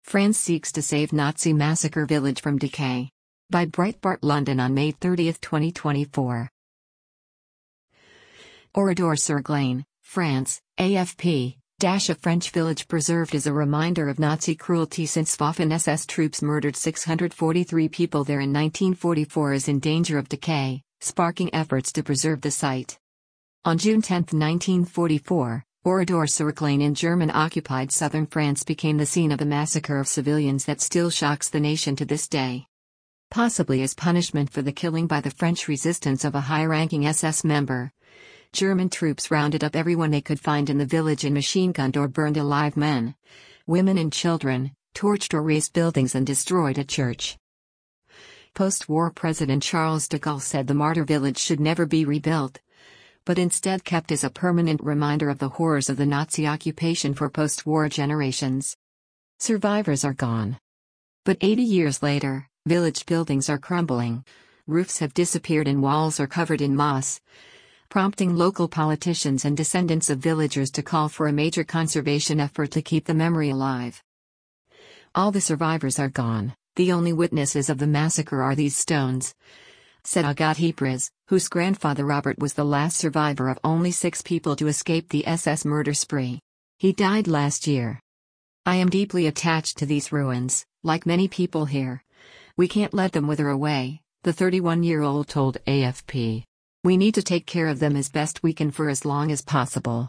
France seeks to save Nazi massacre village from decay. By Breitbart London on May 30, 2024. Oradour-sur-Glane, France, AFP. A French village preserved as a reminder of Nazi cruelty since Waffen SS troops murdered 643 people there in 1944 is in danger of decay, sparking efforts to preserve the site. On June 10, 1944, Oradour-sur-Glane in German-occupied southern France became the scene of a massacre of civilians that still shocks the nation to this day. Possibly as punishment for the killing by the French resistance of a high-ranking SS member, German troops rounded up everyone they could find in the village and machine-gunned or burned alive men, women and children, torched or razed buildings and destroyed a church. Post-war President Charles de Gaulle said the martyr village should never be rebuilt, but instead kept as a permanent reminder of the horrors of the Nazi occupation for post-war generations. Survivors are gone. But 80 years later, village buildings are crumbling, roofs have disappeared and walls are covered in moss, prompting local politicians and descendants of villagers to call for a major conservation effort to keep the memory alive. All the survivors are gone, the only witnesses of the massacre are these stones, said Agathe Ypres, whose grandfather Robert was the last survivor of only 6 people to escape the SS murder spree. He died last year. I am deeply attached to these ruins, like many people here. We can't let them wither away, the 31-year-old told AFP. We need to take care of them as best we can for as long as possible.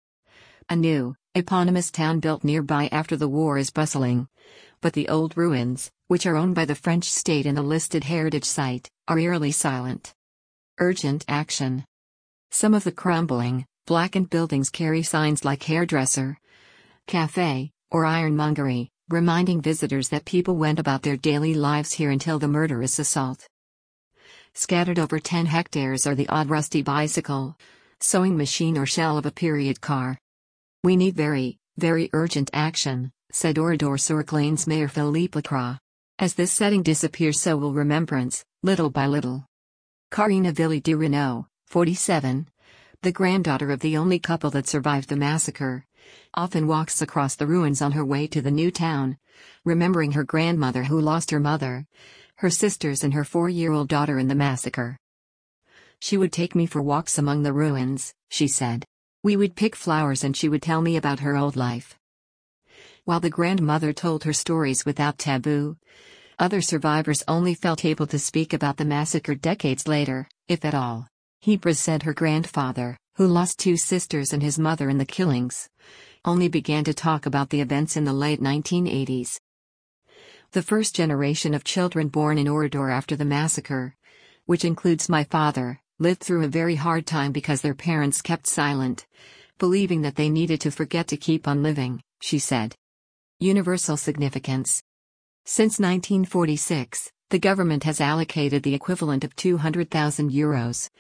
A new, eponymous town built nearby after the war is bustling, but the old ruins, which are owned by the French state and a listed heritage site, are eerily silent. Urgent action. Some of the crumbling, blackened buildings carry signs like hairdresser, cafe, or ironmongery, reminding visitors that people went about their daily lives here until the murderous assault. Scattered over 10 hectares are the odd rusty bicycle, sewing machine or shell of a period car. We need very, very urgent action, said Oradour-sur-Glane's Mayor Philippe Lacroix. As this setting disappears, so will remembrance, little by little. Karina Villy de Renault, 47, the granddaughter of the only couple that survived the massacre, often walks across the ruins on her way to the new town, remembering her grandmother who lost her mother, her sisters and her 4-year-old daughter in the massacre. She would take me for walks among the ruins, she said. We would pick flowers and she would tell me about her old life. While the grandmother told her stories without taboo, other survivors only felt able to speak about the massacre decades later, if at all. Ypres said her grandfather, who lost 2 sisters and his mother in the killings, only began to talk about the events in the late 1980s. The first generation of children born in Oradour after the massacre, which includes my father, lived through a very hard time because their parents kept silent, believing that they needed to forget to keep on living, she said. Universal significance. Since 1946, the government has allocated the equivalent of €200,000,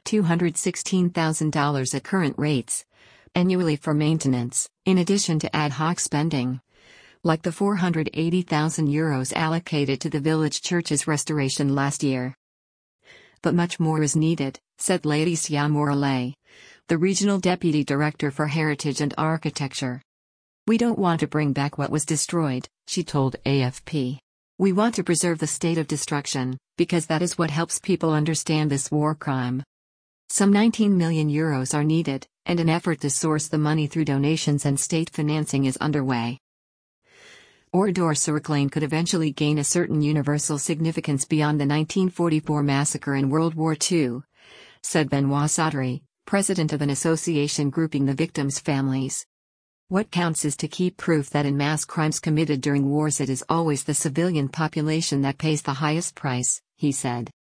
$216,000 at current rates, annually for maintenance, in addition to ad hoc spending, like the €480,000 allocated to the village church's restoration last year. But much more is needed, said Laetitia Morellet, the regional deputy director for heritage and architecture. We don't want to bring back what was destroyed, she told AFP. We want to preserve the state of destruction, because that is what helps people understand this war crime. Some €19 million are needed, and an effort to source the money through donations and state financing is underway. Oradour-sur-Glane could eventually gain a certain universal significance beyond the 1944 massacre and World War II, said Benoit Saudery, president of an association grouping the victims' families. What counts is to keep proof that in mass crimes committed during wars it is always the civilian population that pays the highest price, he said.